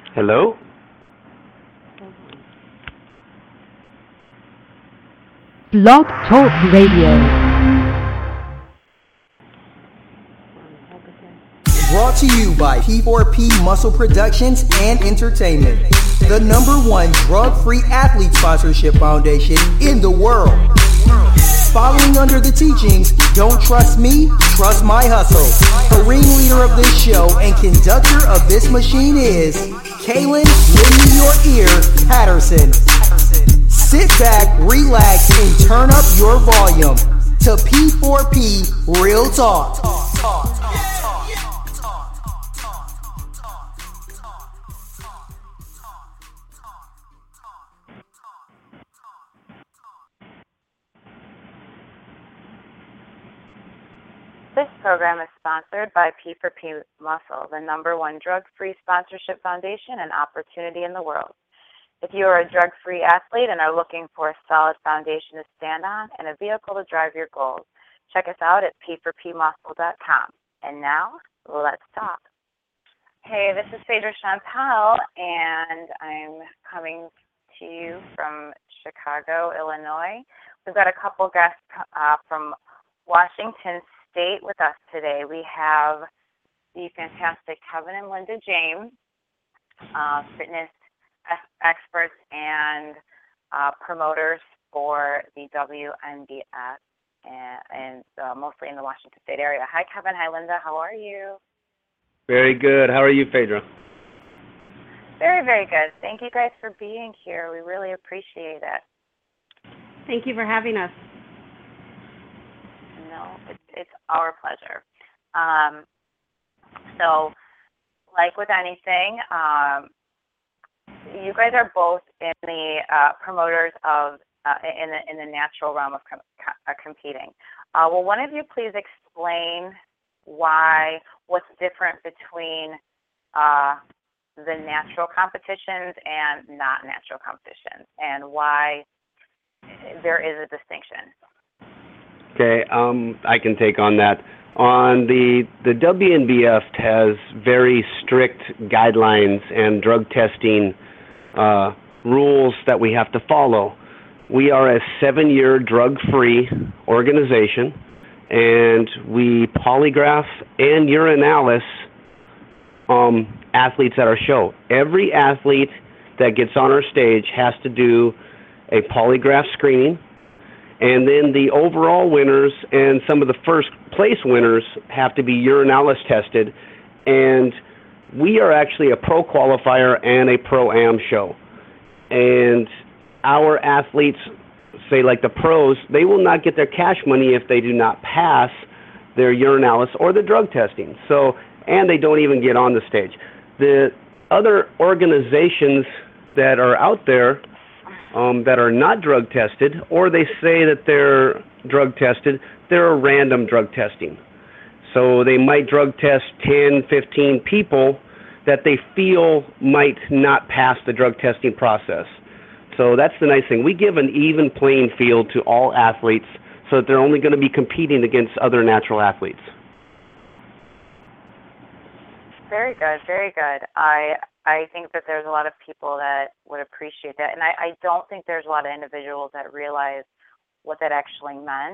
Hello? Blog Talk Radio. Brought to you by P4P Muscle Productions and Entertainment, the #1 drug-free athlete sponsorship foundation in the world. Following under the teachings, don't trust me, trust my hustle. The ringleader of this show and conductor of this machine is Kaylin "Lend Me Your Ear" Patterson. Sit back, relax, and turn up your volume to P4P Real Talk. This program is sponsored by P4P Muscle, the #1 drug-free sponsorship foundation and opportunity in the world. If you are a drug-free athlete and are looking for a solid foundation to stand on and a vehicle to drive your goals, check us out at p4pmuscle.com. And now, let's talk. Hey, this is Phaedra Chantal, and I'm coming to you from Chicago, Illinois. We've got a couple guests from Washington State with us today. We have the fantastic Kevin and Linda James, fitness experts and promoters for the WNBF and mostly in the Washington State area. Hi, Kevin. Hi, Linda. How are you? Very good. How are you, Phaedra? Very, very good. Thank you guys for being here. We really appreciate it. Thank you for having us. No, it's our pleasure. So, like with anything, you guys are both in the promoters of in the natural realm of competing. Will one of you please explain what's different between the natural competitions and not natural competitions, and why there is a distinction? Okay, I can take on that. On the WNBF has very strict guidelines and drug testing rules that we have to follow. We are a 7-year drug-free organization, and we polygraph and urinalyze athletes at our show. Every athlete that gets on our stage has to do a polygraph screening, and then the overall winners and some of the first place winners have to be urinalysis tested. And we are actually a pro qualifier and a pro-am show. And our athletes, say like the pros, they will not get their cash money if they do not pass their urinalysis or the drug testing. So, and they don't even get on the stage. The other organizations that are out there that are not drug tested, or they say that they're drug tested, they're a random drug testing. So they might drug test 10, 15 people that they feel might not pass the drug testing process. So that's the nice thing. We give an even playing field to all athletes so that they're only going to be competing against other natural athletes. Very good, very good. I think that there's a lot of people that would appreciate that, and I don't think there's a lot of individuals that realize what that actually meant,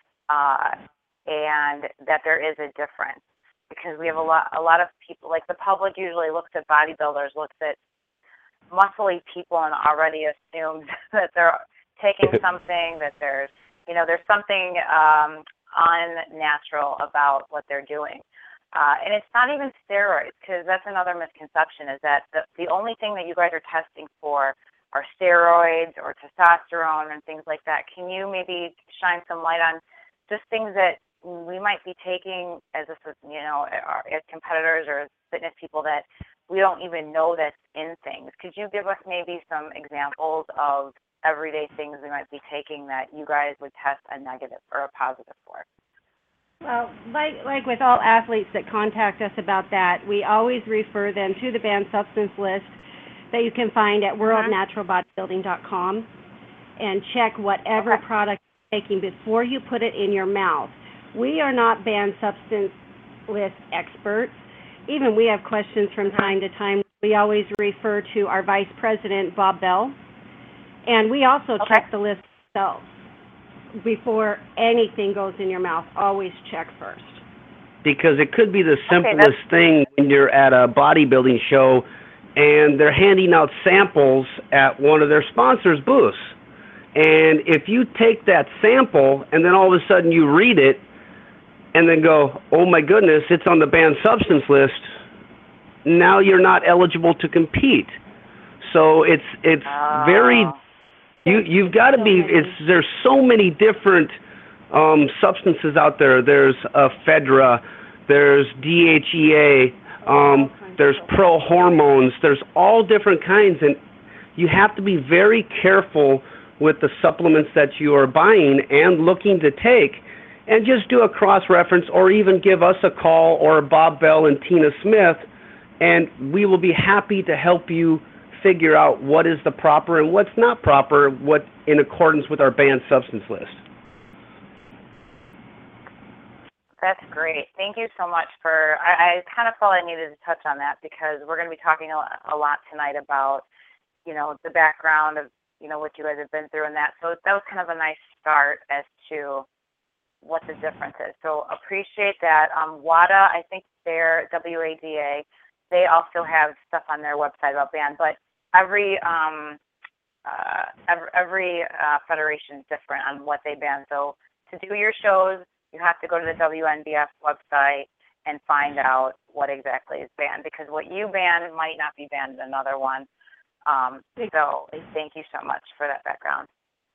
and that there is a difference, because we have a lot of people, like the public usually looks at bodybuilders, looks at muscly people, and already assumes that they're taking something, that there's something unnatural about what they're doing. And it's not even steroids, because that's another misconception, is that the only thing that you guys are testing for are steroids or testosterone and things like that. Can you maybe shine some light on just things that we might be taking as as competitors or as fitness people that we don't even know that's in things? Could you give us maybe some examples of everyday things we might be taking that you guys would test a negative or a positive for? Well, like with all athletes that contact us about that, we always refer them to the banned substance list that you can find at worldnaturalbodybuilding.com, and check whatever product you're taking before you put it in your mouth. We are not banned substance list experts. Even we have questions from time to time we always refer to our Vice President, Bob Bell. And we also check the list ourselves. Before anything goes in your mouth, always check first. Because it could be the simplest thing when you're at a bodybuilding show and they're handing out samples at one of their sponsors' booths. And if you take that sample and then all of a sudden you read it and then go, oh my goodness, it's on the banned substance list, now you're not eligible to compete. So it's very, you've got to be, there's so many different substances out there. There's ephedra, there's DHEA, there's pro-hormones, there's all different kinds, and you have to be very careful with the supplements that you are buying and looking to take, and just do a cross-reference, or even give us a call, or Bob Bell and Tina Smith, and we will be happy to help you figure out what is the proper and what's not proper, what in accordance with our banned substance list. That's great. Thank you so much for, I kind of felt I needed to touch on that because we're going to be talking a lot tonight about, the background of, what you guys have been through and that. So that was kind of a nice start as to what the difference is. So appreciate that. WADA, I think they're WADA. They also have stuff on their website about ban, but every federation is different on what they ban. So to do your shows, you have to go to the WNBF website and find out what exactly is banned, because what you ban might not be banned in another one. So thank you so much for that background.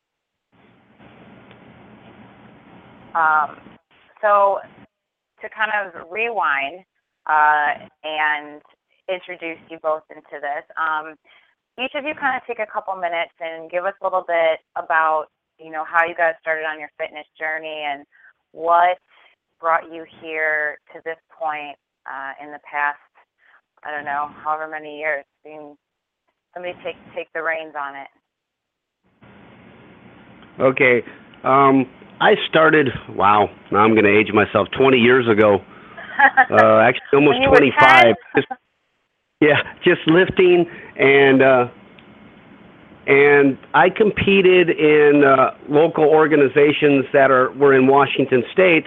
So to kind of rewind and introduce you both into this, each of you kind of take a couple minutes and give us a little bit about, how you guys started on your fitness journey and what brought you here to this point in the past, I don't know, however many years. Somebody take the reins on it. Okay. I started, now I'm going to age myself, 20 years ago. Actually, almost 25. Just lifting, and I competed in local organizations that were in Washington State,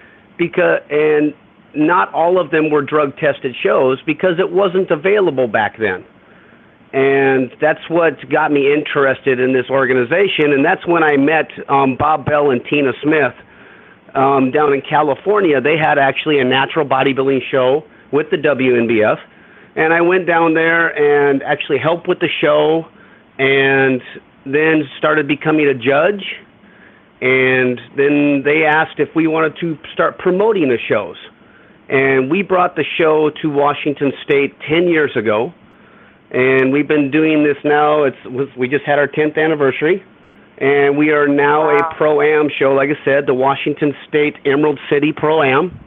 and not all of them were drug-tested shows because it wasn't available back then. And that's what got me interested in this organization, and that's when I met Bob Bell and Tina Smith down in California. They had actually a natural bodybuilding show with the WNBF, and I went down there and actually helped with the show, and then started becoming a judge, and then they asked if we wanted to start promoting the shows. And we brought the show to Washington State 10 years ago. And we've been doing this now. We just had our 10th anniversary, and we are now a Pro-Am show, like I said, the Washington State Emerald City Pro-Am.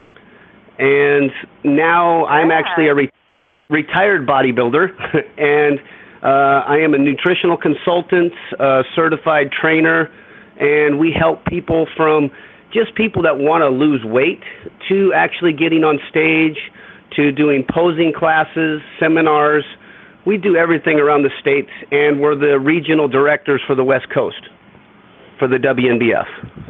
And now I'm actually a retired bodybuilder, and I am a nutritional consultant, certified trainer, and we help people from just people that want to lose weight to actually getting on stage to doing posing classes, seminars. We do everything around the state, and we're the regional directors for the West Coast for the WNBF.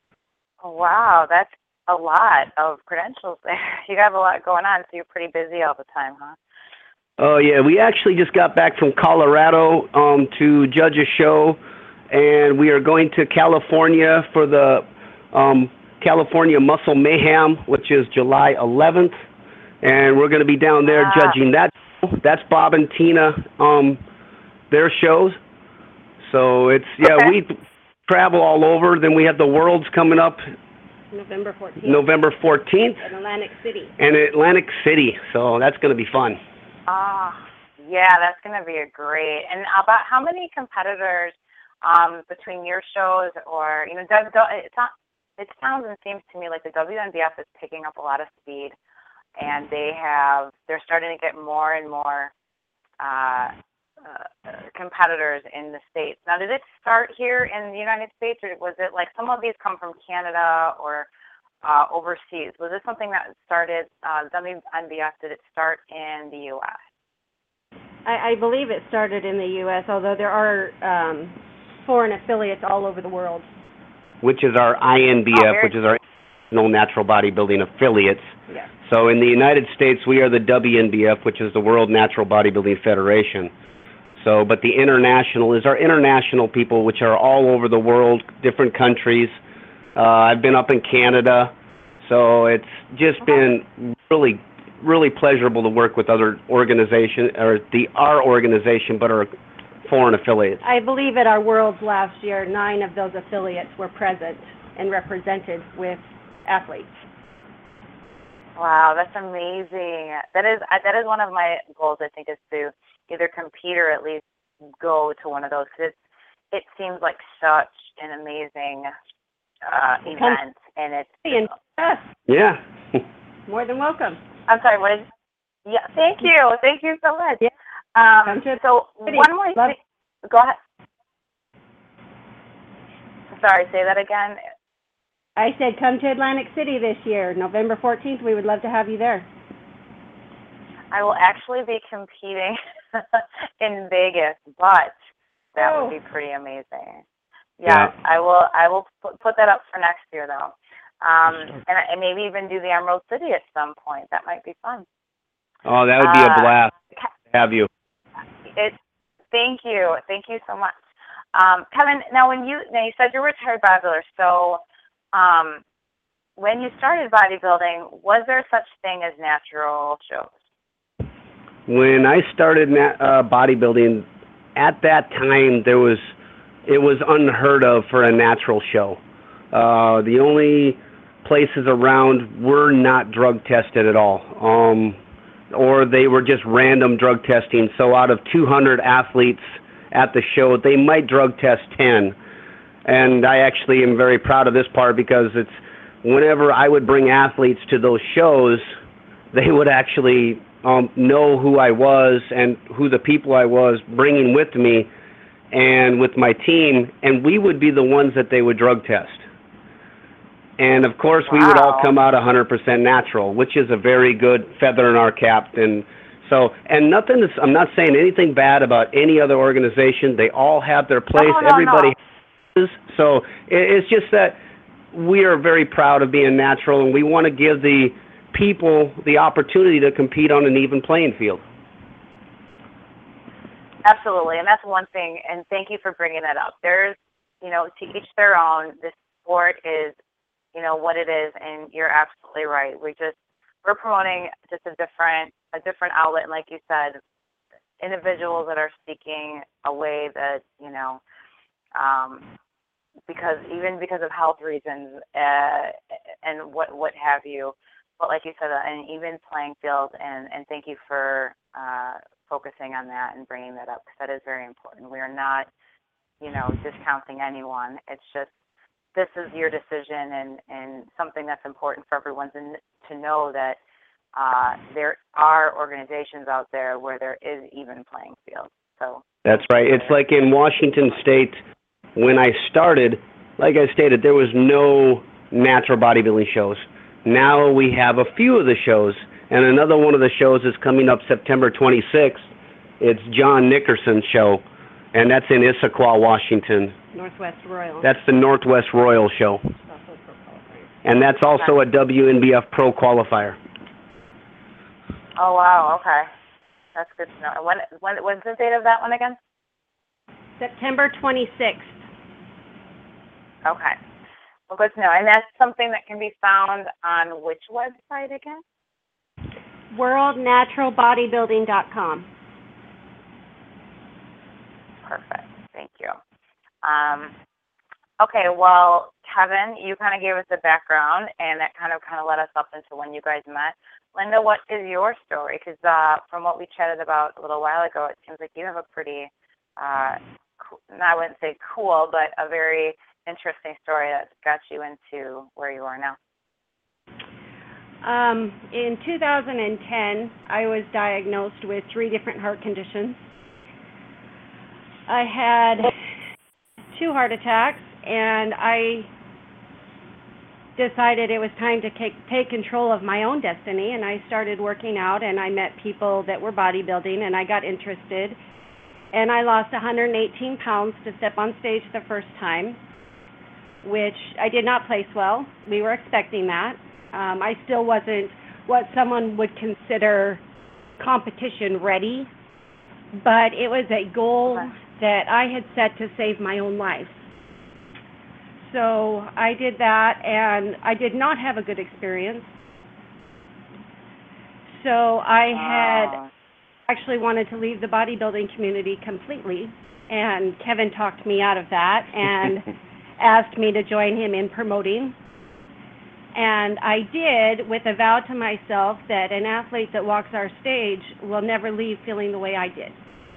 Wow, that's a lot of credentials there. You have a lot going on, so you're pretty busy all the time, huh? Oh, yeah. We actually just got back from Colorado to judge a show, and we are going to California for the California Muscle Mayhem, which is July 11th, and we're going to be down there judging that. That's Bob and Tina, their shows. So it's, we travel all over. Then we have the Worlds coming up. November 14th. In Atlantic City. So that's going to be fun. Yeah, that's going to be a great. And about how many competitors between your shows or, it sounds and seems to me like the WNBF is picking up a lot of speed. And they're starting to get more and more competitors in the States. Now, did it start here in the United States, or was it like some of these come from Canada or overseas? Was this something that started, WNBF, did it start in the U.S.? I believe it started in the U.S., although there are foreign affiliates all over the world. Which is our INBF, which is our International Natural Bodybuilding Affiliates. Yeah. So in the United States, we are the WNBF, which is the World Natural Bodybuilding Federation. So, but the international is our international people, which are all over the world, different countries. I've been up in Canada, so it's just been really, really pleasurable to work with other organizations, or our organization, but our foreign affiliates. I believe at our Worlds last year, 9 of those affiliates were present and represented with athletes. Wow, that's amazing. That is one of my goals, I think, is to either compete or at least go to one of those. Cause it seems like such an amazing event, and it's yeah. More than welcome. I'm sorry. What is? Yeah, thank you so much. Yeah. So one more thing. Go ahead. Sorry, say that again. I said come to Atlantic City this year, November 14th. We would love to have you there. I will actually be competing in Vegas, but that would be pretty amazing. Yeah, I will put that up for next year, though. And maybe even do the Emerald City at some point. That might be fun. Oh, that would be a blast to have you. Thank you so much. Kevin, now you said you're a retired bodybuilder, so when you started bodybuilding, was there such thing as natural shows? When I started bodybuilding, at that time it was unheard of for a natural show. The only places around were not drug tested at all, or they were just random drug testing. So out of 200 athletes at the show, they might drug test 10. And I actually am very proud of this part, because it's whenever I would bring athletes to those shows, they would actually know who I was and who the people I was bringing with me and with my team, and we would be the ones that they would drug test. And of course, we would all come out 100% natural, which is a very good feather in our cap. And so, and I'm not saying anything bad about any other organization. They all have their place. Everybody has. So it's just that we are very proud of being natural, and we want to give the people the opportunity to compete on an even playing field. Absolutely, and that's one thing, and thank you for bringing that up. There's, to each their own. This sport is, what it is, and you're absolutely right. We're promoting just a different outlet, and like you said, individuals that are seeking a way that, because of health reasons, and what have you. But like you said, an even playing field, and thank you for focusing on that and bringing that up, because that is very important. We are not, discounting anyone. It's just, this is your decision, and something that's important for everyone to know that there are organizations out there where there is even playing field. So that's right. It's like in Washington State, when I started, like I stated, there was no natural bodybuilding shows. Now we have a few of the shows, and another one of the shows is coming up September 26th. It's John Nickerson's show, and that's in Issaquah, Washington. Northwest Royal. That's the Northwest Royal show. And that's also a WNBF Pro qualifier. Oh, wow, okay. That's good to know. When's the date of that one again? September 26th. Okay. Well, good to know. And that's something that can be found on which website again? WorldNaturalBodybuilding.com. Perfect. Thank you. Okay, well, Kevin, you kind of gave us the background, and that kind of led us up into when you guys met. Linda, what is your story? Because from what we chatted about a little while ago, it seems like you have a pretty, I wouldn't say cool, but a very interesting story that got you into where you are now. In 2010, I was diagnosed with 3 different heart conditions. I had 2 heart attacks, and I decided it was time to take control of my own destiny, and I started working out, and I met people that were bodybuilding, and I got interested, and I lost 118 pounds to step on stage the first time, which I did not place well. We were expecting that. I still wasn't what someone would consider competition ready, but it was a goal that I had set to save my own life. So I did that, and I did not have a good experience. So I had actually wanted to leave the bodybuilding community completely, and Kevin talked me out of that and asked me to join him in promoting. And I did, with a vow to myself that an athlete that walks our stage will never leave feeling the way I did.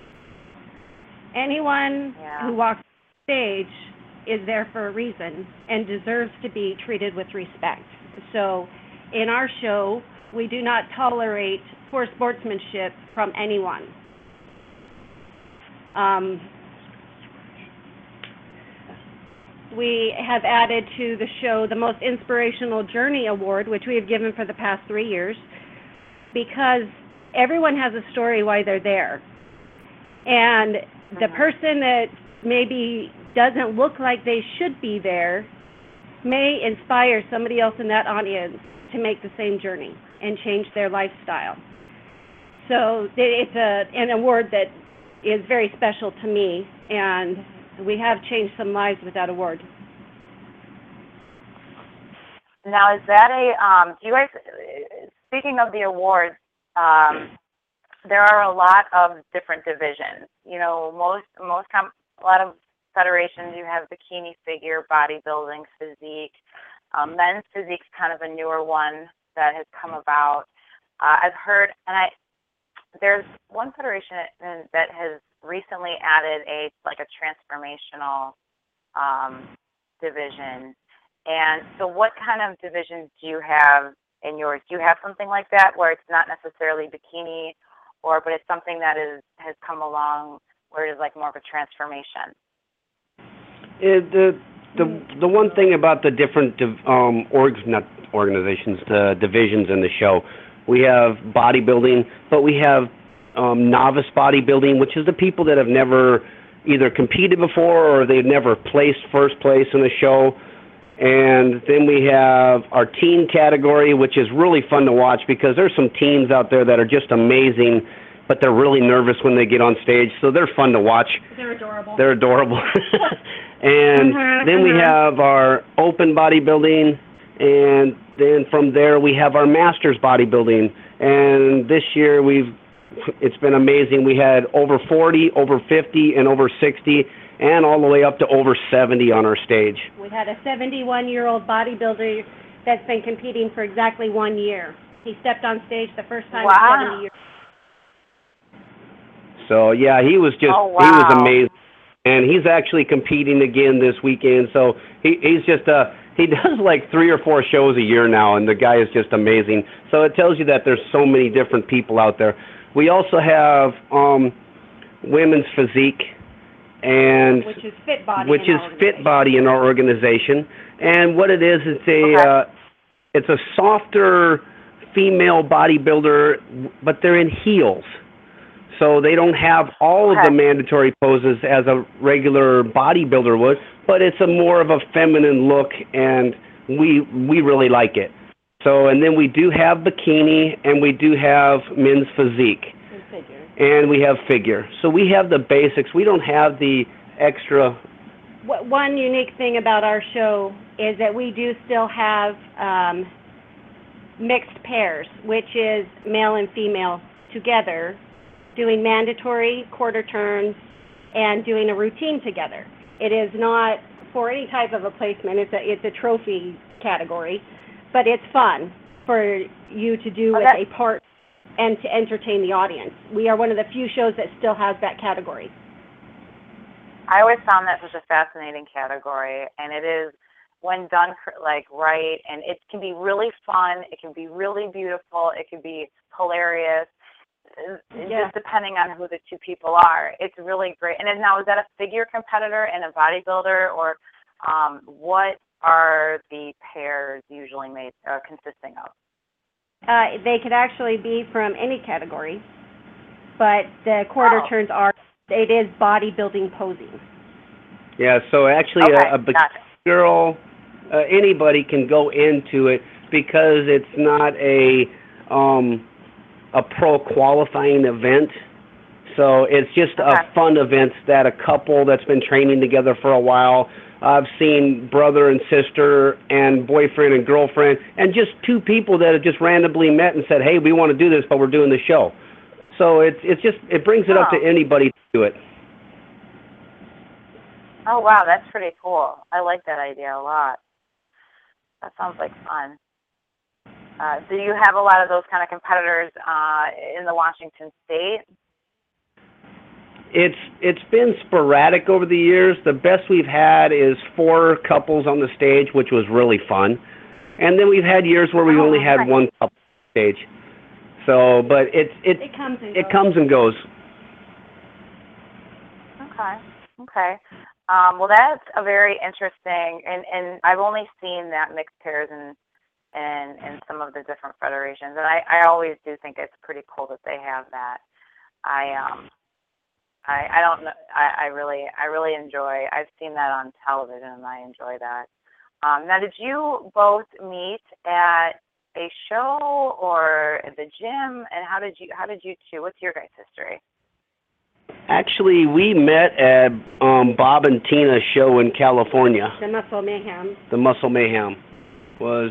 Anyone who walks the stage is there for a reason and deserves to be treated with respect. So in our show, we do not tolerate poor sportsmanship from anyone. We have added to the show the Most Inspirational Journey Award, which we have given for the past 3 years, because everyone has a story why they're there. And the person that maybe doesn't look like they should be there may inspire somebody else in that audience to make the same journey and change their lifestyle. So it's an award that is very special to me, and we have changed some lives with that award. Now, is that do you guys, speaking of the awards, there are a lot of different divisions. You know, a lot of federations, you have bikini, figure, bodybuilding, physique. Men's physique's kind of a newer one that has come about. I've heard, there's one federation that has recently added a transformational division. And so what kind of divisions do you have in yours? Do you have something like that where it's not necessarily bikini, but it's something that has come along where it is like more of a transformation? The one thing about the different the divisions in the show, we have bodybuilding, but we have novice bodybuilding, which is the people that have never either competed before or they've never placed first place in a show. And then we have our teen category, which is really fun to watch because there's some teens out there that are just amazing, but they're really nervous when they get on stage, so they're fun to watch. They're adorable. And then we have our open bodybuilding, and then from there we have our masters bodybuilding. And this year it's been amazing. We had over 40, over 50, and over 60, and all the way up to over 70 on our stage. We had a 71-year-old bodybuilder that's been competing for exactly 1 year. He stepped on stage the first time in 70 years. So, yeah, he was he was amazing. And he's actually competing again this weekend. So he's just, he does like 3 or 4 shows a year now, and the guy is just amazing. So it tells you that there's so many different people out there. We also have women's physique, and which is Fit Body in our organization. And what it is, it's a softer female bodybuilder, but they're in heels. So they don't have all of the mandatory poses as a regular bodybuilder would, but it's a more of a feminine look, and we really like it. So, and then we do have bikini, and we do have men's physique. And we have figure. So we have the basics. We don't have the extra. One unique thing about our show is that we do still have mixed pairs, which is male and female together, doing mandatory quarter turns and doing a routine together. It is not for any type of a placement. It's a trophy category, but it's fun for you to do with a part and to entertain the audience. We are one of the few shows that still has that category. I always found that such a fascinating category, and it is, when done right, and it can be really fun, it can be really beautiful, it can be hilarious, just depending on who the two people are. It's really great. And now, is that a figure competitor and a bodybuilder, or what are the pairs usually made consisting of? They could actually be from any category, but the quarter turns it is bodybuilding posing. Yeah, so actually a girl, anybody can go into it because it's not a pro qualifying event. So it's just a fun event that a couple that's been training together for a while. I've seen brother and sister and boyfriend and girlfriend and just two people that have just randomly met and said, hey, we want to do this, but we're doing the show. So it brings it up to anybody to do it. Oh, wow, that's pretty cool. I like that idea a lot. That sounds like fun. Do you have a lot of those kind of competitors in the Washington State? It's been sporadic over the years. The best we've had is 4 couples on the stage, which was really fun. And then we've had years where we've only had one couple on the stage. So, but it comes and goes. Okay. Well, that's a very interesting, and I've only seen that mixed pairs in some of the different federations, and I always do think it's pretty cool that they have that. I don't know. I really enjoy. I've seen that on television, and I enjoy that. Now, did you both meet at a show or at the gym? And how did you two? What's your guys' history? Actually, we met at Bob and Tina's show in California. The Muscle Mayhem. The Muscle Mayhem was.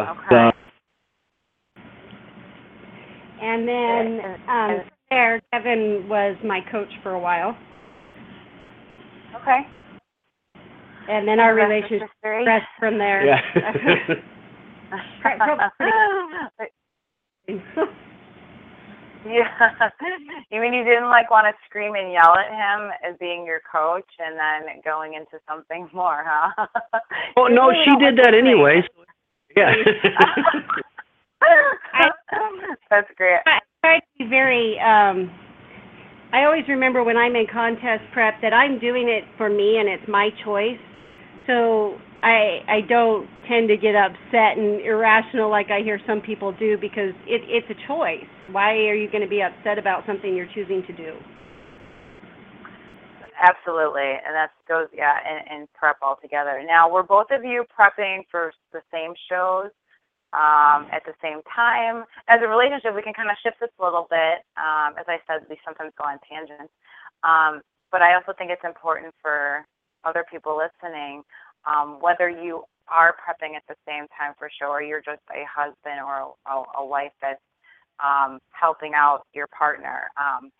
And then there, Kevin was my coach for a while. Okay. And then our relationship progressed from there. Yeah. Yeah. You mean you didn't want to scream and yell at him as being your coach and then going into something more, huh? Well, no, she did that anyways. Yeah. That's great. I try to be very, I always remember when I'm in contest prep that I'm doing it for me and it's my choice. So I don't tend to get upset and irrational like I hear some people do because it's a choice. Why are you going to be upset about something you're choosing to do? Absolutely, and that goes, in prep altogether. Now, were both of you prepping for the same shows at the same time? As a relationship, we can kind of shift this a little bit. As I said, we sometimes go on tangents. But I also think it's important for other people listening, whether you are prepping at the same time for a show or you're just a husband or a wife that's helping out your partner.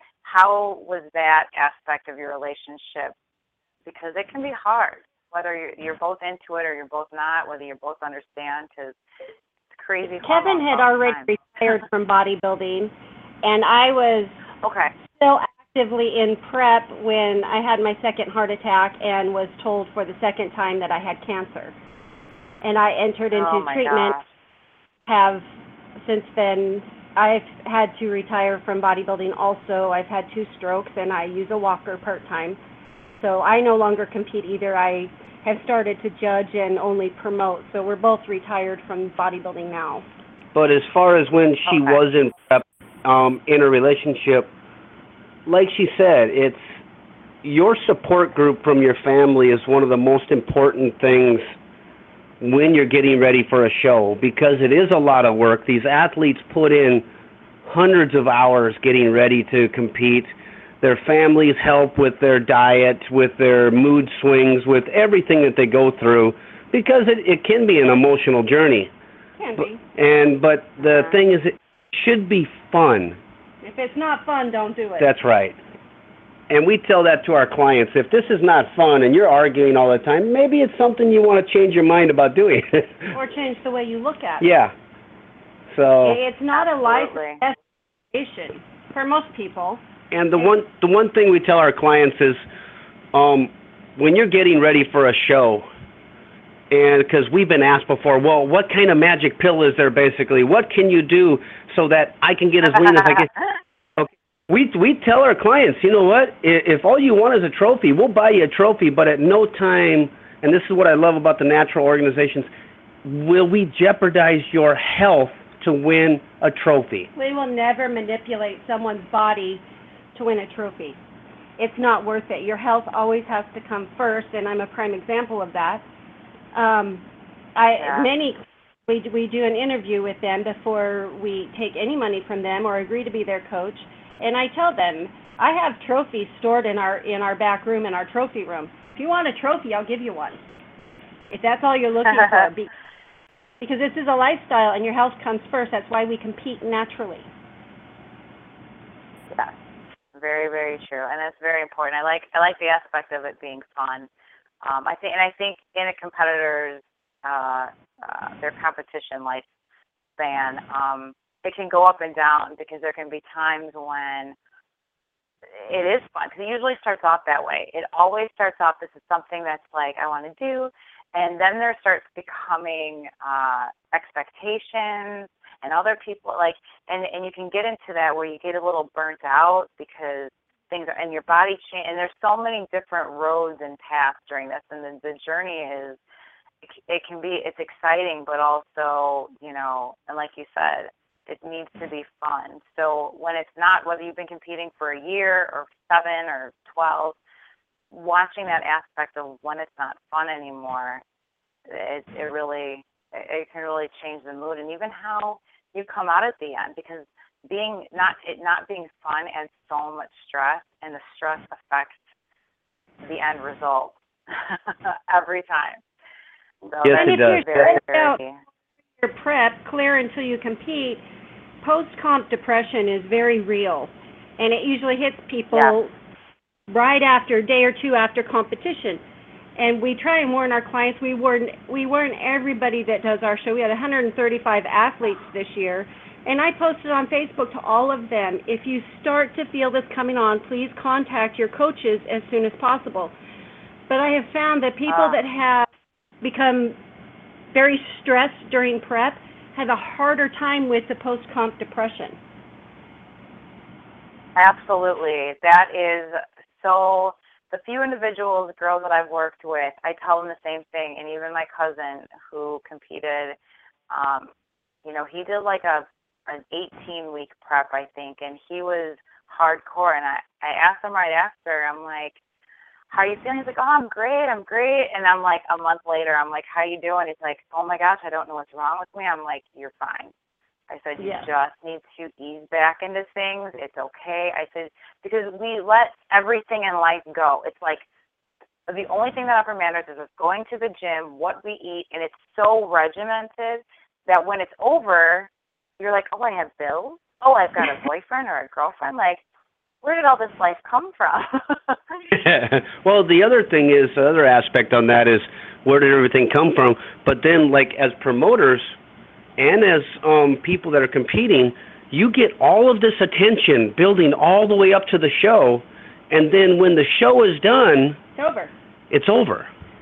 How was that aspect of your relationship? Because it can be hard, whether you're both into it or you're both not, whether you both understand, because it's crazy. Kevin had already retired from bodybuilding, and I was still actively in prep when I had my second heart attack and was told for the second time that I had cancer. And I entered into treatment. Have since then, I've had to retire from bodybuilding also. I've had 2 strokes, and I use a walker part-time. So I no longer compete either. I have started to judge and only promote. So we're both retired from bodybuilding now. But as far as when she was in prep, in a relationship, like she said, it's your support group from your family is one of the most important things when you're getting ready for a show, because it is a lot of work. These athletes put in hundreds of hours getting ready to compete. Their families help with their diet, with their mood swings, with everything that they go through, because it can be an emotional journey. Can be. But the thing is, it should be fun. If it's not fun, don't do it. That's right. And we tell that to our clients. If this is not fun and you're arguing all the time, maybe it's something you want to change your mind about doing. Or change the way you look at it. Yeah. So it's not a life destination for most people. And the one thing we tell our clients is when you're getting ready for a show, and because we've been asked before, well, what kind of magic pill is there basically? What can you do so that I can get as lean as I can? We tell our clients, you know what, if all you want is a trophy, we'll buy you a trophy, but at no time and this is what I love about the natural organizations, will we jeopardize your health to win a trophy? We will never manipulate someone's body to win a trophy. It's not worth it. Your health always has to come first, and I'm a prime example of that. We do an interview with them before we take any money from them or agree to be their coach, and I tell them, I have trophies stored in our back room, in our trophy room. If you want a trophy, I'll give you one. If that's all you're looking for, because this is a lifestyle and your health comes first. That's why we compete naturally. Yeah, very, very true, and that's very important. I like the aspect of it being fun. I think in a competitor's their competition lifespan, it can go up and down because there can be times when it is fun, because it usually starts off that way. It always starts off, this is something that's like, I want to do, and then there starts becoming expectations and other people, and you can get into that where you get a little burnt out because things are, and your body change, and there's so many different roads and paths during this, and the journey is, it's exciting, but also, and like you said, it needs to be fun. So when it's not, whether you've been competing for a year or 7 or 12, watching that aspect of when it's not fun anymore, it can really change the mood and even how you come out at the end, because not being fun adds so much stress, and the stress affects the end result every time. So yes, it does. Your prep, clear until you compete, post-comp depression is very real, and it usually hits people right after, a day or two after competition. And we try and warn our clients. We warn everybody that does our show. We had 135 athletes this year, and I posted on Facebook to all of them, if you start to feel this coming on, please contact your coaches as soon as possible. But I have found that people that have become very stressed during prep have a harder time with the post-comp depression. Absolutely. That is so, the few individuals, girls that I've worked with, I tell them the same thing, and even my cousin who competed, he did like an 18-week prep, I think, and he was hardcore, and I asked him right after, I'm like, how are you feeling? He's like, oh, I'm great. And I'm like, a month later, I'm like, how you doing? He's like, oh my gosh, I don't know what's wrong with me. I'm like, you're fine. I said, you just need to ease back into things. It's okay. I said, because we let everything in life go. It's like the only thing that ever matters is us going to the gym, what we eat, and it's so regimented that when it's over, you're like, oh, I have bills? Oh, I've got a boyfriend or a girlfriend? Like, where did all this life come from? Well, the other aspect on that is, where did everything come from? But then, like, as promoters and as people that are competing, you get all of this attention building all the way up to the show, and then when the show is done, it's over.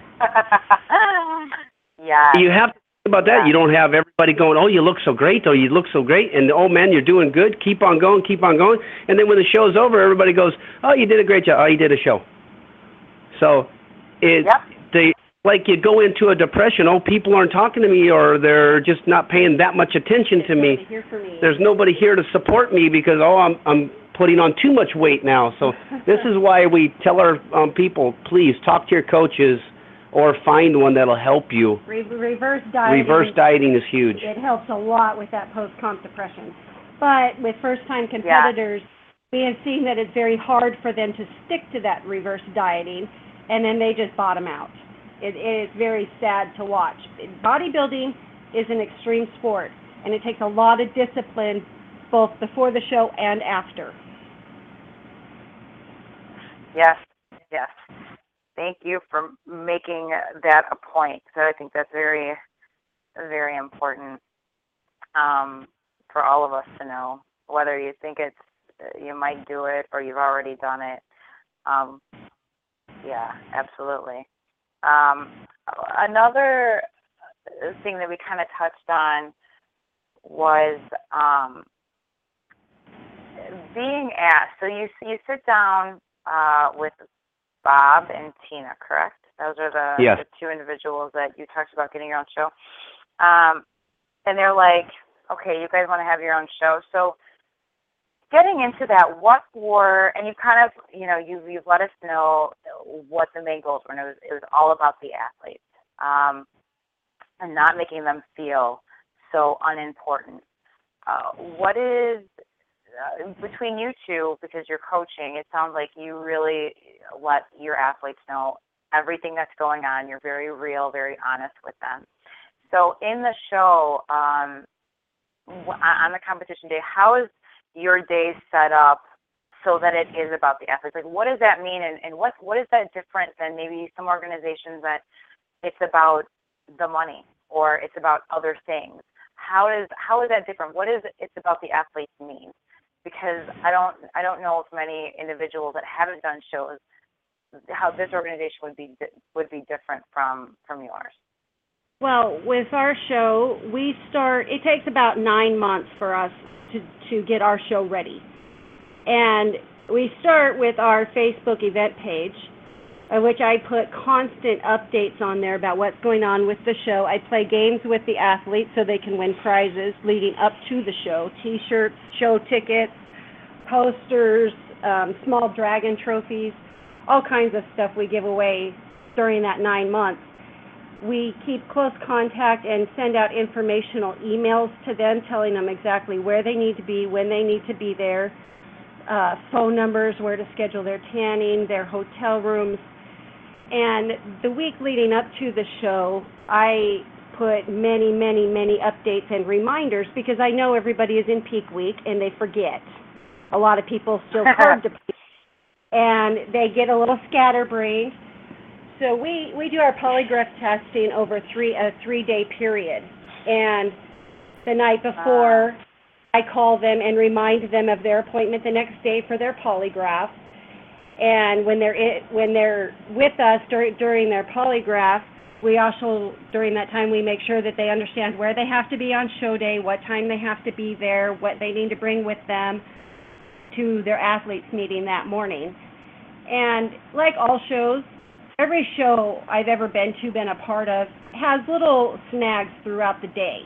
Yeah. You have to think about that. You don't have everybody going, oh, you look so great, and oh, man, you're doing good, keep on going. And then when the show's over, everybody goes, oh, you did a great job, oh, you did a show. So like you go into a depression, oh, people aren't talking to me, or they're just not paying that much attention to me. There's nobody here to support me because, oh, I'm putting on too much weight now. So this is why we tell our people, please talk to your coaches or find one that'll help you. Reverse dieting. Reverse dieting is huge. It helps a lot with that post-comp depression. But with first-time competitors, we have seen that it's very hard for them to stick to that reverse dieting, and then they just bottom out. It is very sad to watch. Bodybuilding is an extreme sport, and it takes a lot of discipline both before the show and after. Yes. Thank you for making that a point. So I think that's very, very important for all of us to know, whether you think you might do it or you've already done it. Yeah, absolutely. Another thing that we kind of touched on was being asked. So you sit down with Bob and Tina, correct? Those are the, Yes. the two individuals that you talked about getting your own show. And they're like, okay, you guys want to have your own show. So getting into that, and you kind of, you've let us know what the main goals were. And it was all about the athletes and not making them feel so unimportant. What is, between you two, because you're coaching, it sounds like you really let your athletes know everything that's going on. You're very real, very honest with them. So in the show, on the competition day, how is your day set up so that it is about the athletes? Like, what does that mean, and what is that different than maybe some organizations that it's about the money or it's about other things? How is that different? What is it's about the athletes mean? Because I don't know of many individuals that haven't done shows how this organization would be different from yours. Well, with our show, it takes about 9 months for us to get our show ready. And we start with our Facebook event page, which I put constant updates on there about what's going on with the show. I play games with the athletes so they can win prizes leading up to the show, T-shirts, show tickets, posters, small dragon trophies, all kinds of stuff we give away during that 9 months. We keep close contact and send out informational emails to them telling them exactly where they need to be, when they need to be there, phone numbers, where to schedule their tanning, their hotel rooms. And the week leading up to the show, I put many, many, many updates and reminders because I know everybody is in peak week and they forget. A lot of people still code to peak, and they get a little scatterbrained. So we do our polygraph testing over a 3-day period. And the night before, I call them and remind them of their appointment the next day for their polygraph. And when they're with us during their polygraph, we also, during that time, we make sure that they understand where they have to be on show day, what time they have to be there, what they need to bring with them to their athletes meeting that morning. And like all shows, every show I've ever been a part of, has little snags throughout the day.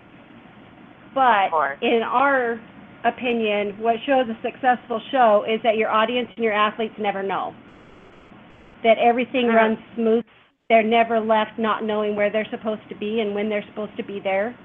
But in our opinion, what shows a successful show is that your audience and your athletes never know. That everything runs smooth. They're never left not knowing where they're supposed to be and when they're supposed to be there.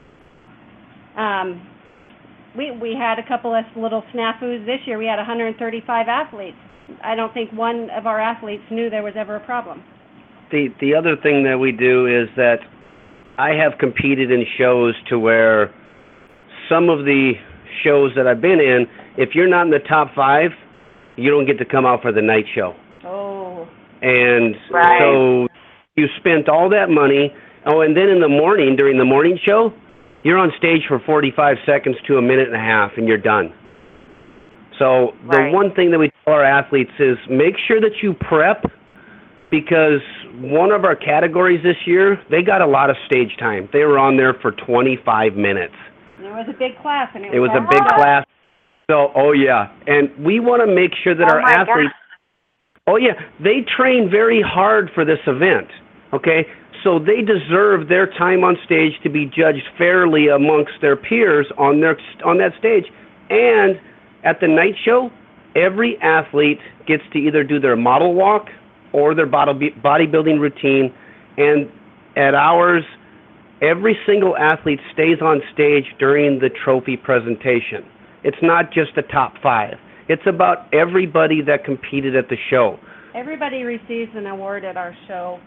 We had a couple of little snafus this year. We had 135 athletes. I don't think one of our athletes knew there was ever a problem. The other thing that we do is that I have competed in shows to where some of the shows that I've been in, if you're not in the top 5, you don't get to come out for the night show. Oh. And so you spent all that money. Oh, and then in the morning, during the morning show, you're on stage for 45 seconds to a minute and a half, and you're done. So the one thing that we tell our athletes is make sure that you prep, because one of our categories this year, they got a lot of stage time. They were on there for 25 minutes. It was a big class. And it was a big class. So, and we want to make sure that our athletes, they train very hard for this event, okay? So they deserve their time on stage to be judged fairly amongst their peers on that stage. And at the night show, every athlete gets to either do their model walk or their bodybuilding routine. And at ours, every single athlete stays on stage during the trophy presentation. It's not just the top 5. It's about everybody that competed at the show. Everybody receives an award at our show.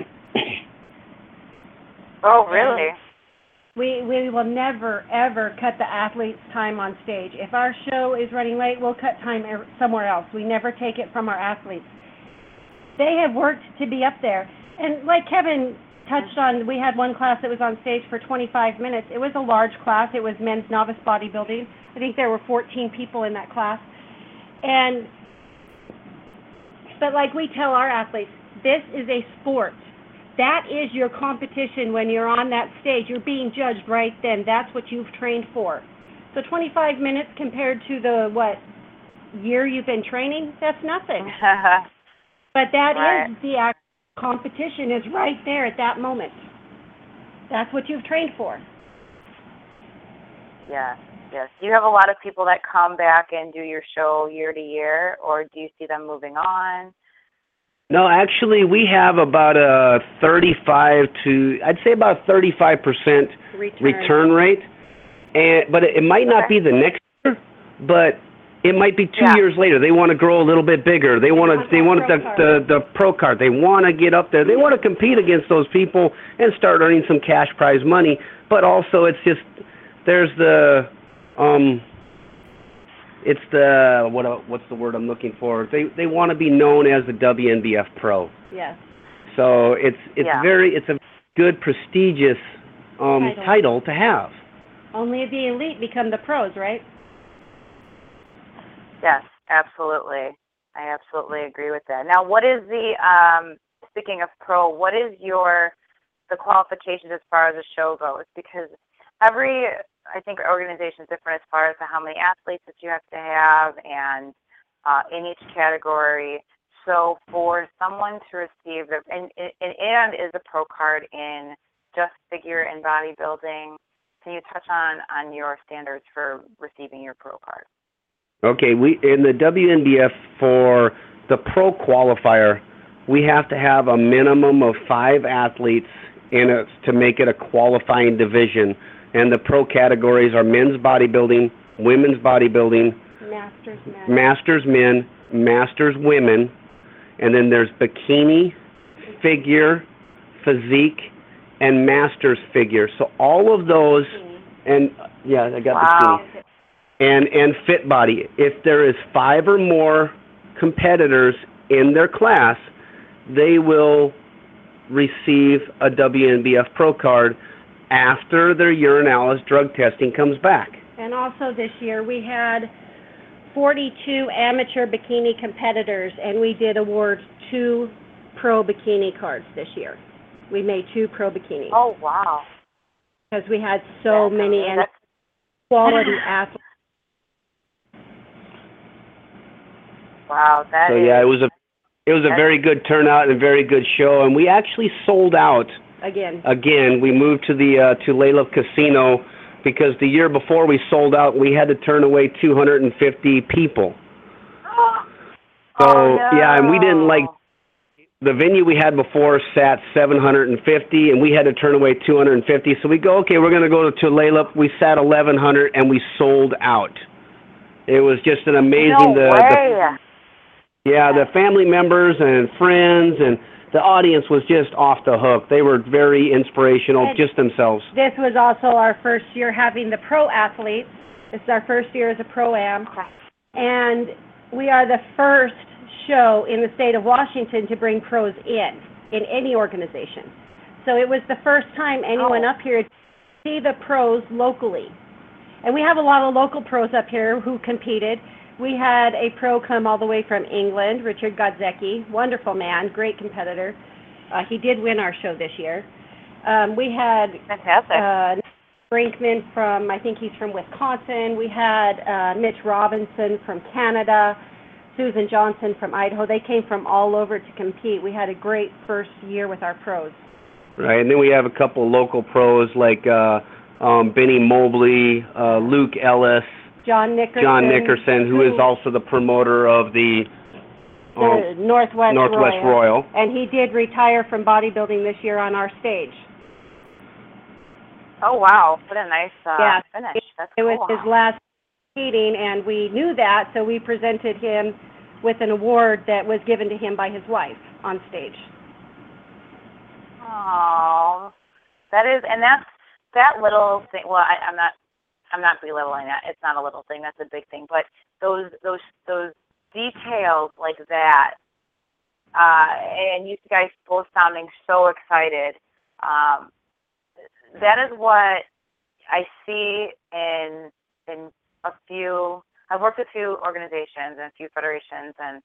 Oh, really? We will never, ever cut the athlete's time on stage. If our show is running late, we'll cut time somewhere else. We never take it from our athletes. They have worked to be up there. And like Kevin touched on, we had one class that was on stage for 25 minutes. It was a large class. It was men's novice bodybuilding. I think there were 14 people in that class. But like we tell our athletes, this is a sport. That is your competition when you're on that stage. You're being judged right then. That's what you've trained for. So 25 minutes compared to the, year you've been training, that's nothing. But that is the competition is right there at that moment. That's what you've trained for. Yes, yes. Do you have a lot of people that come back and do your show year to year, or do you see them moving on? No, actually, we have about a 35 to, I'd say about 35% return rate. But it might not be the next year, but it might be 2 years later. They want to grow a little bit bigger. They want the pro card. They want to get up there. They want to compete against those people and start earning some cash prize money. But also, it's just there's the it's the what's the word I'm looking for? They want to be known as the WNBF Pro. Yes. So it's a good prestigious title to have. Only the elite become the pros, right? Yes, absolutely. I absolutely agree with that. Now, what is the speaking of pro? What is the qualifications as far as the show goes? Because I think organization is different as far as to how many athletes that you have to have and in each category. So for someone to receive and is a pro card in just figure and bodybuilding, can you touch on your standards for receiving your pro card? Okay, in the WNBF for the pro qualifier, we have to have a minimum of 5 athletes in it to make it a qualifying division. And the pro categories are men's bodybuilding, women's bodybuilding, masters men, masters women, and then there's bikini, figure, physique, and masters figure. So all of those, and I got bikini, and fit body. If there is 5 or more competitors in their class, they will receive a WNBF Pro card after their urinalysis drug testing comes back. And also this year we had 42 amateur bikini competitors, and we did award 2 pro bikini cards this year. We made 2 pro bikinis. Oh, wow. Because we had so many and quality athletes. Wow, it was a very good turnout and a very good show, and we actually sold out. Again, we moved to the Tulalip Casino because the year before we sold out, we had to turn away 250 people. And we didn't the venue we had before sat 750, and we had to turn away 250. So we go, okay, we're going to go to Tulalip. We sat 1,100, and we sold out. It was just an amazing. The family members and friends and the audience was just off the hook. They were very inspirational, just themselves. This was also our first year having the pro athletes. It's our first year as a pro-am. And we are the first show in the state of Washington to bring pros in any organization. So it was the first time anyone up here to see the pros locally. And we have a lot of local pros up here who competed. We had a pro come all the way from England, Richard Godzecki, wonderful man, great competitor. He did win our show this year. We had Brinkman from, I think he's from Wisconsin. We had Mitch Robinson from Canada, Susan Johnson from Idaho. They came from all over to compete. We had a great first year with our pros. Right, and then we have a couple of local pros like Benny Mobley, Luke Ellis, John Nickerson, who is also the promoter of the Northwest Royal. And he did retire from bodybuilding this year on our stage. Oh, wow. What a nice finish. That's cool. It was his last meeting, and we knew that, so we presented him with an award that was given to him by his wife on stage. Oh, that little thing. Well, I'm not belittling that. It's not a little thing. That's a big thing. But those details like that, and you guys both sounding so excited. That is what I see in a few. I've worked with a few organizations and a few federations, and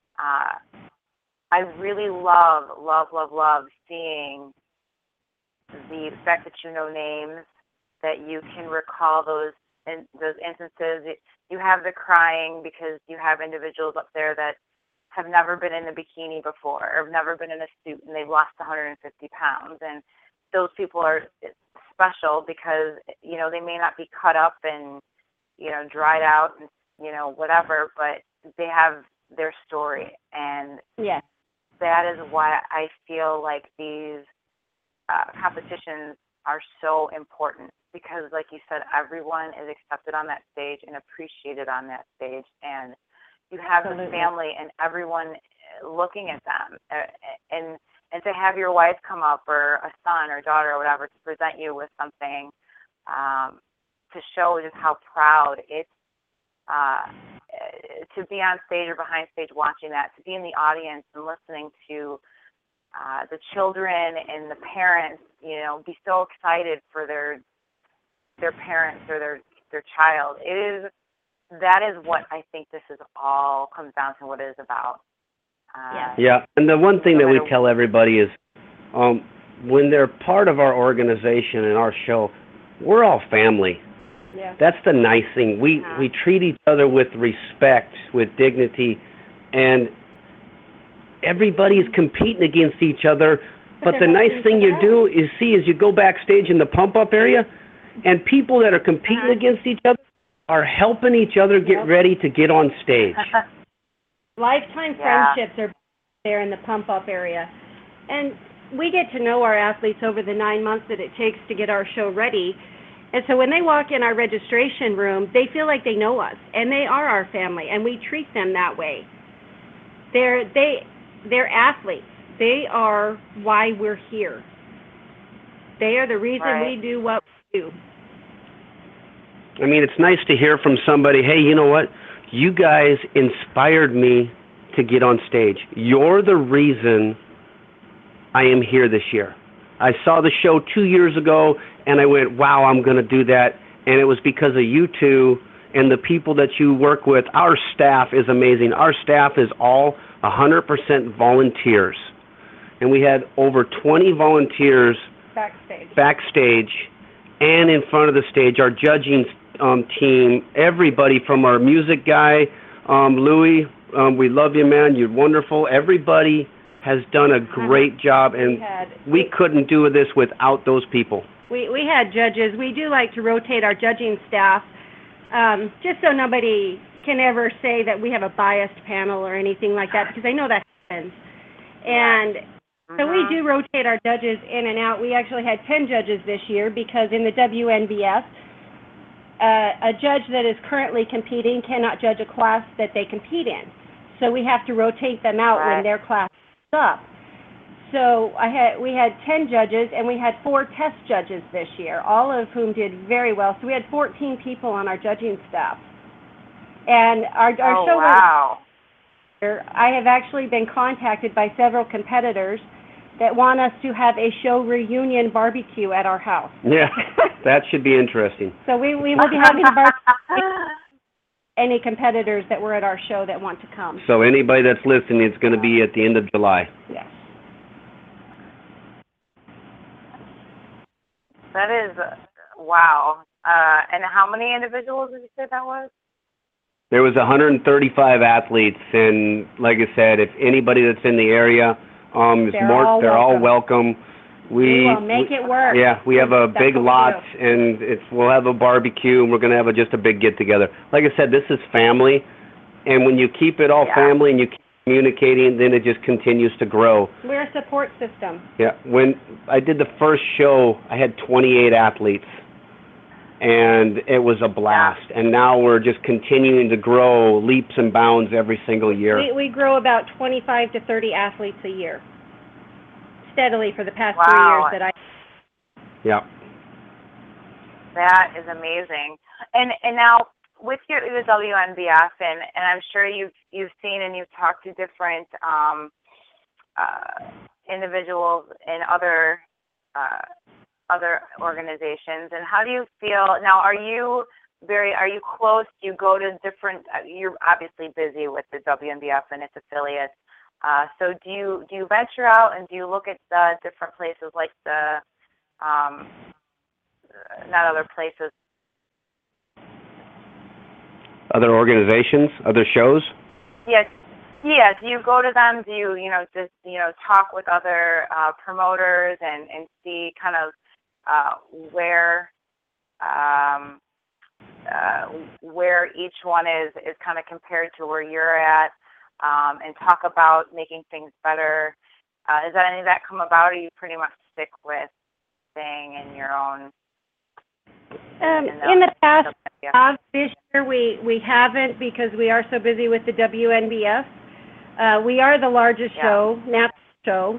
I really love seeing the fact that you know names, that you can recall those instances. You have the crying because you have individuals up there that have never been in a bikini before or have never been in a suit and they've lost 150 pounds. And those people are special because, you know, they may not be cut up and, you know, dried out and, you know, whatever, but they have their story. And that is why I feel like these competitions are so important, because like you said, everyone is accepted on that stage and appreciated on that stage, and you have the family and everyone looking at them, and to have your wife come up or a son or daughter or whatever to present you with something to show just how proud it's to be on stage or behind stage watching that, to be in the audience and listening to the children and the parents, you know, be so excited for their parents or their child. That is what I think this is all comes down to what it is about. Yeah, and the one thing that we tell everybody is when they're part of our organization and our show, we're all family. Yeah. That's the nice thing. We treat each other with respect, with dignity, and everybody's competing against each other. But the nice thing you do is you go backstage in the pump-up area, and people that are competing against each other are helping each other get ready to get on stage. Lifetime friendships are there in the pump-up area. And we get to know our athletes over the 9 months that it takes to get our show ready. And so when they walk in our registration room, they feel like they know us, and they are our family, and we treat them that way. They're athletes. They are why we're here. They are the reason we do what we do. I mean, it's nice to hear from somebody, hey, you know what? You guys inspired me to get on stage. You're the reason I am here this year. I saw the show 2 years ago, and I went, wow, I'm going to do that. And it was because of you two and the people that you work with. Our staff is amazing. Our staff is all 100% volunteers. And we had over 20 volunteers backstage and in front of the stage. Our judging team, everybody from our music guy, Louis, we love you, man. You're wonderful. Everybody has done a great job, and we couldn't do this without those people. We had judges. We do like to rotate our judging staff, just so nobody can ever say that we have a biased panel or anything like that, because I know that happens. And so we do rotate our judges in and out. We actually had 10 judges this year because in the WNBF, a judge that is currently competing cannot judge a class that they compete in. So we have to rotate them out when their class is up. So we had 10 judges, and we had 4 test judges this year, all of whom did very well. So we had 14 people on our judging staff. And our show I have actually been contacted by several competitors that want us to have a show reunion barbecue at our house. Yeah, that should be interesting. So we will be having a barbecue. Any competitors that were at our show that want to come. So anybody that's listening, it's going to be at the end of July. Yes. That is, wow. And how many individuals did you say that was? There was 135 athletes, and like I said, if anybody that's in the area, they're all welcome. We will make it work. Yeah, we have a big lot, and we'll have a barbecue, and we're going to have just a big get-together. Like I said, this is family, and when you keep it all family and you keep communicating, then it just continues to grow. We're a support system. Yeah, when I did the first show, I had 28 athletes, and it was a blast. And now we're just continuing to grow leaps and bounds every single year. We grow about 25 to 30 athletes a year, steadily for the past 3 years that I... Yeah. That is amazing. And now with the WNBF, and I'm sure you've seen and you've talked to different individuals in other organizations, and how do you feel now? Are you close? Do you go to different? You're obviously busy with the WNBF and its affiliates. So do you venture out and do you look at different places like the not other places? Other organizations, other shows? Yes. Yeah, do you go to them? Do you, just, talk with other promoters and see kind of where each one is kind of compared to where you're at, and talk about making things better? Is that any of that come about, or you pretty much stick with staying in your own? In the past, this year we haven't, because we are so busy with the WNBF. We are the largest show, national show.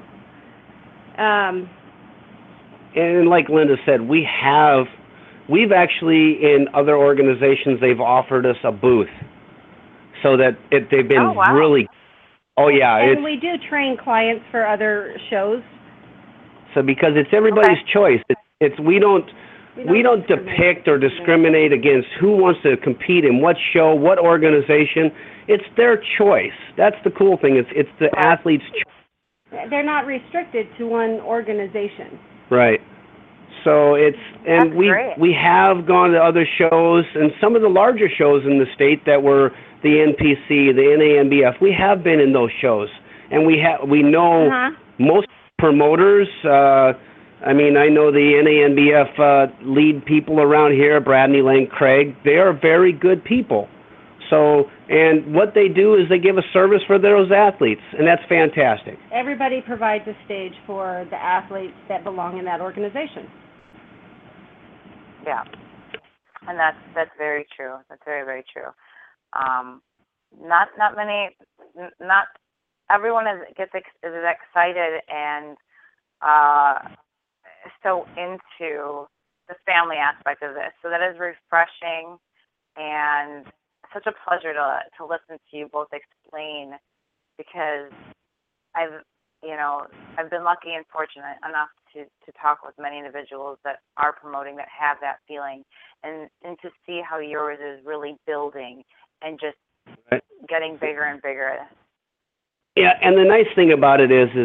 And like Linda said, we've actually, in other organizations, they've offered us a booth, so that they've been really. Oh yeah, and we do train clients for other shows. So because it's everybody's choice, we don't depict or discriminate against who wants to compete in what show, what organization. It's their choice. That's the cool thing. It's the athlete's choice. They're not restricted to one organization. Right. So we have gone to other shows, and some of the larger shows in the state that were the NPC, the NANBF. We have been in those shows, and we know most promoters. I know the NANBF lead people around here, Bradley Lane Craig. They are very good people. So, and what they do is they give a service for those athletes, and that's fantastic. Everybody provides a stage for the athletes that belong in that organization. Yeah, and that's very true. That's very, very true. Not everyone is excited and so into the family aspect of this. So that is refreshing and such a pleasure to listen to you both explain, because I've been lucky and fortunate enough to talk with many individuals that are promoting, that have that feeling, and to see how yours is really building and just getting bigger and bigger. Yeah, and the nice thing about it is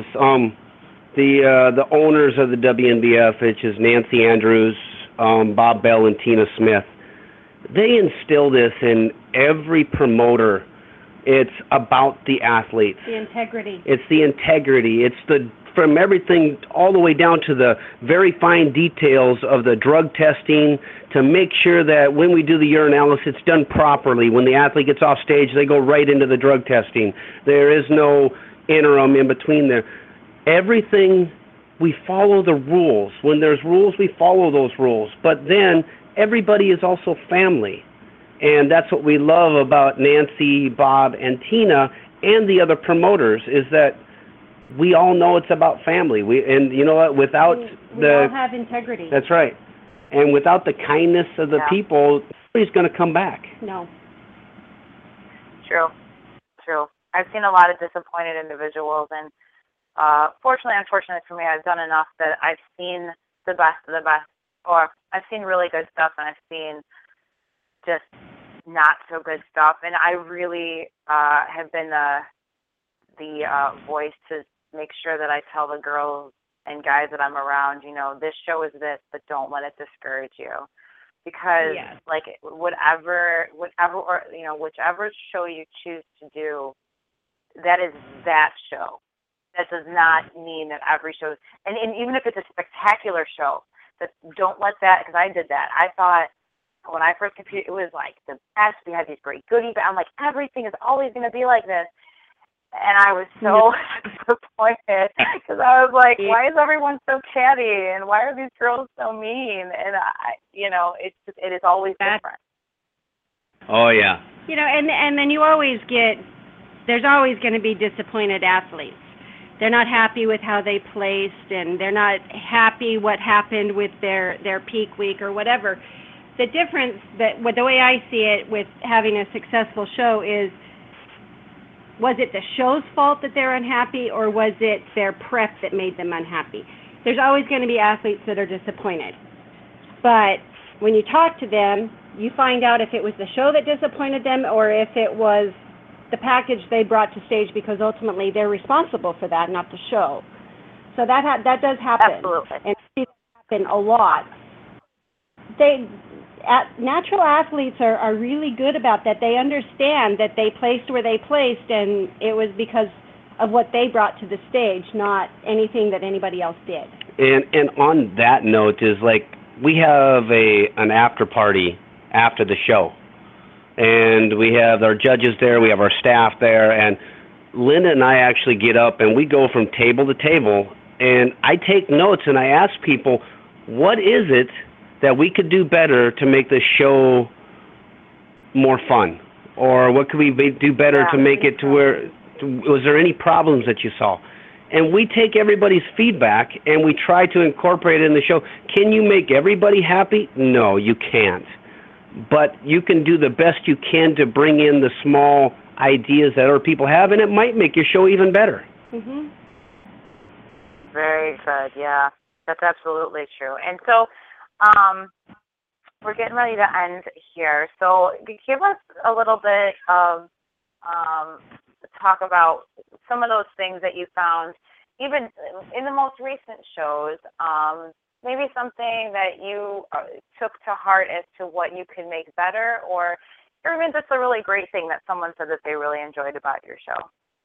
the owners of the WNBF, which is Nancy Andrews, Bob Bell, and Tina Smith, they instill this in every promoter. It's about the athletes. The integrity. It's the integrity. It's from everything all the way down to the very fine details of the drug testing, to make sure that when we do the urinalysis, it's done properly. When the athlete gets off stage, they go right into the drug testing. There is no interim in between there. Everything, we follow the rules. When there's rules, we follow those rules. But then everybody is also family. And that's what we love about Nancy, Bob, and Tina, and the other promoters, is that we all know it's about family. And you know what? Without we all have integrity. That's right. And without the kindness of the people, nobody's going to come back. No. True. I've seen a lot of disappointed individuals, and fortunately, unfortunately for me, I've done enough that I've seen the best of the best, or I've seen really good stuff, and I've seen just not so good stuff. And I really have been the voice to make sure that I tell the girls and guys that I'm around, this show is this, but don't let it discourage you. Because like whichever show you choose to do, that is that show. That does not mean that every show, and even if it's a spectacular show, that don't let that, because I did that. I thought when I first competed, it was like the best. We had these great goodies, but I'm like, everything is always going to be like this. And I was so disappointed, because I was like, why is everyone so catty, and why are these girls so mean? And it is always different. Oh yeah. And then you always there's always going to be disappointed athletes. They're not happy with how they placed, and they're not happy what happened with their peak week or whatever. The difference, the way I see it with having a successful show is, was it the show's fault that they're unhappy, or was it their prep that made them unhappy? There's always going to be athletes that are disappointed. But when you talk to them, you find out if it was the show that disappointed them, or if it was the package they brought to stage, because ultimately they're responsible for that, not the show. So that does happen. Absolutely. And it's happened a lot. natural athletes are really good about that. They understand that they placed where they placed, and it was because of what they brought to the stage, not anything that anybody else did. And on that note is like we have an after party after the show, and we have our judges there, we have our staff there, and Linda and I actually get up and we go from table to table, and I take notes and I ask people, what is it that we could do better to make this show more fun, or what could we do better to make it to where? Was there any problems that you saw? And we take everybody's feedback and we try to incorporate it in the show. Can you make everybody happy? No, you can't. But you can do the best you can to bring in the small ideas that other people have, and it might make your show even better. Mm-hmm. Very good, yeah. That's absolutely true. And so we're getting ready to end here. So give us a little bit of talk about some of those things that you found, even in the most recent shows, maybe something that you took to heart as to what you can make better, or even just a really great thing that someone said that they really enjoyed about your show.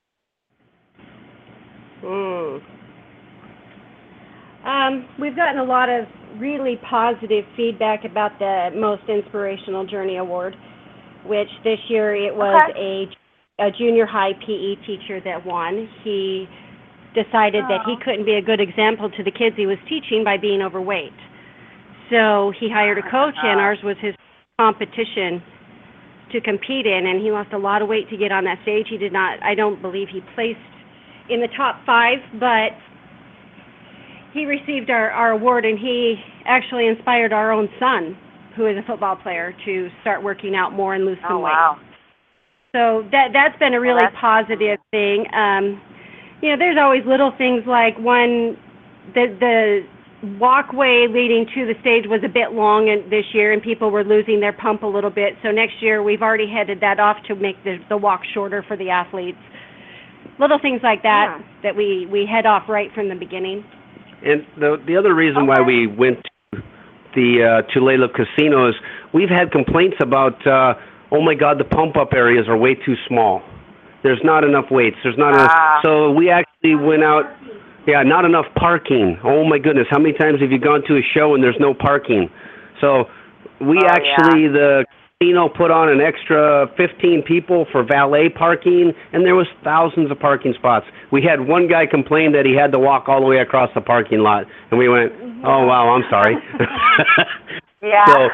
We've gotten a lot of really positive feedback about the Most Inspirational Journey Award, which this year it was a junior high PE teacher that won. He decided that he couldn't be a good example to the kids he was teaching by being overweight. So he hired a coach, and ours was his competition to compete in, and he lost a lot of weight to get on that stage. He did not, I don't believe he placed in the top 5, but he received our award, and he actually inspired our own son, who is a football player, to start working out more and lose some weight. Wow. So that's been a really positive thing. There's always little things like the walkway leading to the stage was a bit long this year, and people were losing their pump a little bit. So next year we've already headed that off to make the walk shorter for the athletes. Little things like that that we head off right from the beginning. And the other reason why we went to the Tulalip Casino is we've had complaints about, oh my God, the pump-up areas are way too small. There's not enough weights. There's not enough. So we actually went out. Yeah, not enough parking. Oh my goodness, how many times have you gone to a show and there's no parking? So we the casino put on an extra 15 people for valet parking, and there was thousands of parking spots. We had one guy complain that he had to walk all the way across the parking lot, and we went, oh wow, I'm sorry. Yeah.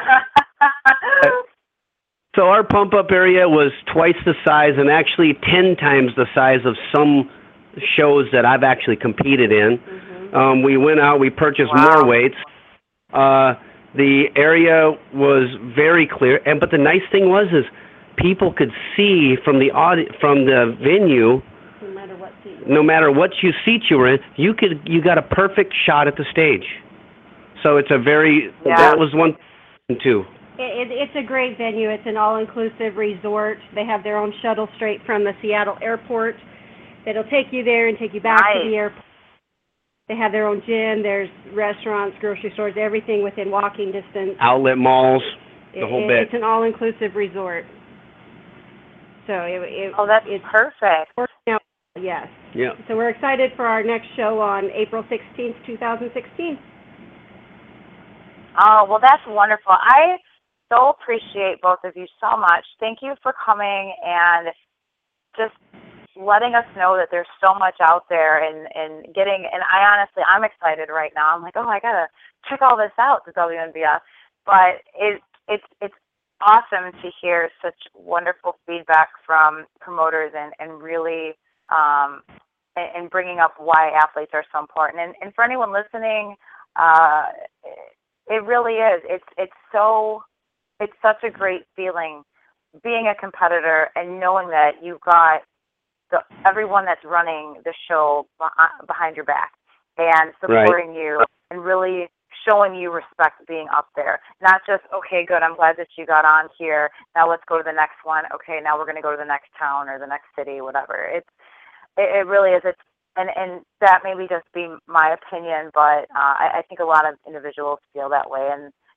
So our pump-up area was twice the size, and actually 10 times the size of some shows that I've actually competed in. We went out, we purchased more weights. The area was very clear, but the nice thing was people could see from the venue. No matter what seat you were in, you got a perfect shot at the stage. So it's that was one thing too. It's a great venue. It's an all-inclusive resort. They have their own shuttle straight from the Seattle airport that'll take you there and take you back to the airport. They have their own gym. There's restaurants, grocery stores, everything within walking distance. Outlet malls, the whole bit. It's an all-inclusive resort. So it's perfect. Yes. Yeah. So we're excited for our next show on April 16th, 2016. Oh, well, that's wonderful. I so appreciate both of you so much. Thank you for coming and just letting us know that there's so much out there and I'm excited right now. I'm like, I got to check all this out, the WNBF. But it's awesome to hear such wonderful feedback from promoters and really and bringing up why athletes are so important. And for anyone listening, it really is. It's such a great feeling being a competitor and knowing that you've got everyone that's running the show behind your back and supporting you and really showing you respect being up there. Not just, okay, good, I'm glad that you got on here. Now let's go to the next one. Okay, now we're going to go to the next town or the next city, whatever. It really is. And that may be just be my opinion, but I think a lot of individuals feel that way. And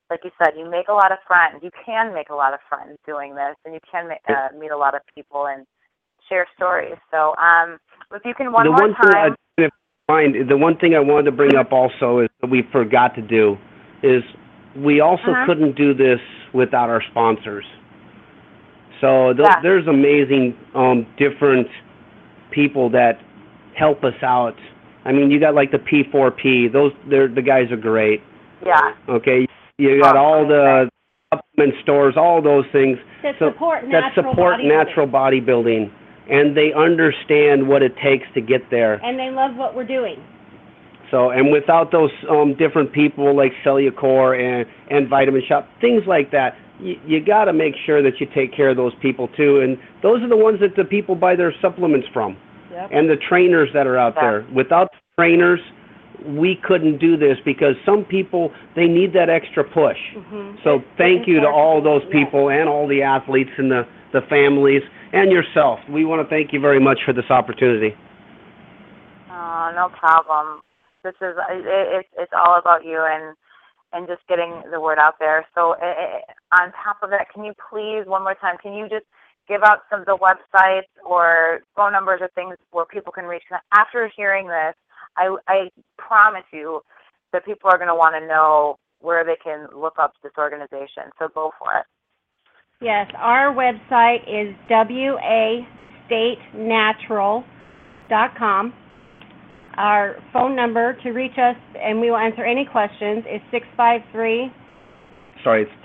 like you said, you make a lot of friends. You can make a lot of friends doing this, and you can meet a lot of people and share stories. So if you can one more time. The one thing I wanted to bring up also is that we forgot to do is we also couldn't do this without our sponsors. So there's amazing different people that help us out. I mean, you got like the P4P. The guys are great. Yeah. Okay. You got all the supplement stores, all those things that support natural bodybuilding, and they understand what it takes to get there. And they love what we're doing. So, and without those different people like Cellucor and Vitamin Shop, things like that, you got to make sure that you take care of those people too. And those are the ones that the people buy their supplements from. Yep. And the trainers that are out there. Without the trainers, we couldn't do this because some people, they need that extra push. So thank you to all those people and all the athletes and the families and yourself. We want to thank you very much for this opportunity. Oh, no problem. This is it's all about you and just getting the word out there. So on top of that, can you please, one more time, can you just give out some of the websites or phone numbers or things where people can reach them? After hearing this, I promise you that people are going to want to know where they can look up this organization. So go for it. Yes, our website is wastatenatural.com. Our phone number to reach us, and we will answer any questions, is 653. Sorry, it's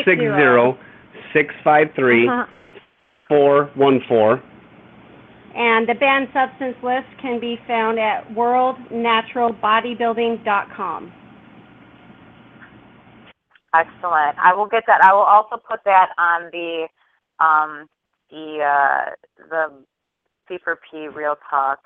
360-653-414. And the banned substance list can be found at worldnaturalbodybuilding.com. Excellent. I will get that. I will also put that on the P4P Real Talk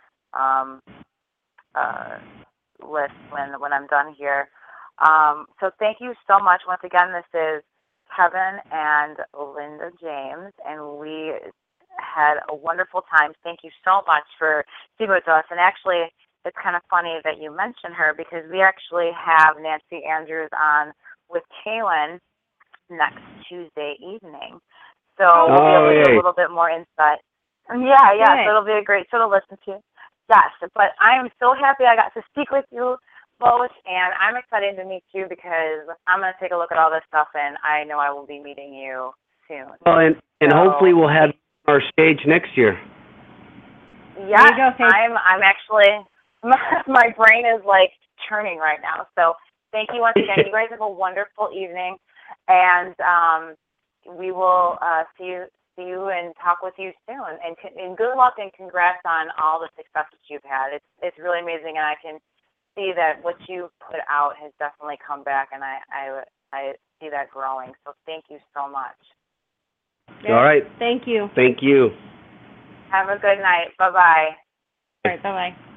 list when I'm done here. So thank you so much. Once again, this is Kevin and Linda James, and we had a wonderful time. Thank you so much for being with us. And actually, it's kind of funny that you mentioned her because we actually have Nancy Andrews on with Kaylin next Tuesday evening. So we'll be able to get a little bit more insight. Yeah, so it'll be a great show to listen to. Yes, but I am so happy I got to speak with you both, and I'm excited to meet you because I'm going to take a look at all this stuff, and I know I will be meeting you soon. Well, and hopefully we'll have our stage next year. Yeah, I'm actually, my brain is like churning right now. So thank you once again. You guys have a wonderful evening, and we will see you and talk with you soon. And good luck and congrats on all the successes you've had. It's really amazing, and I can see that what you put out has definitely come back, and I see that growing. So thank you so much. Yes, all right. Thank you. Thank you. Have a good night. Bye-bye. All right, bye-bye.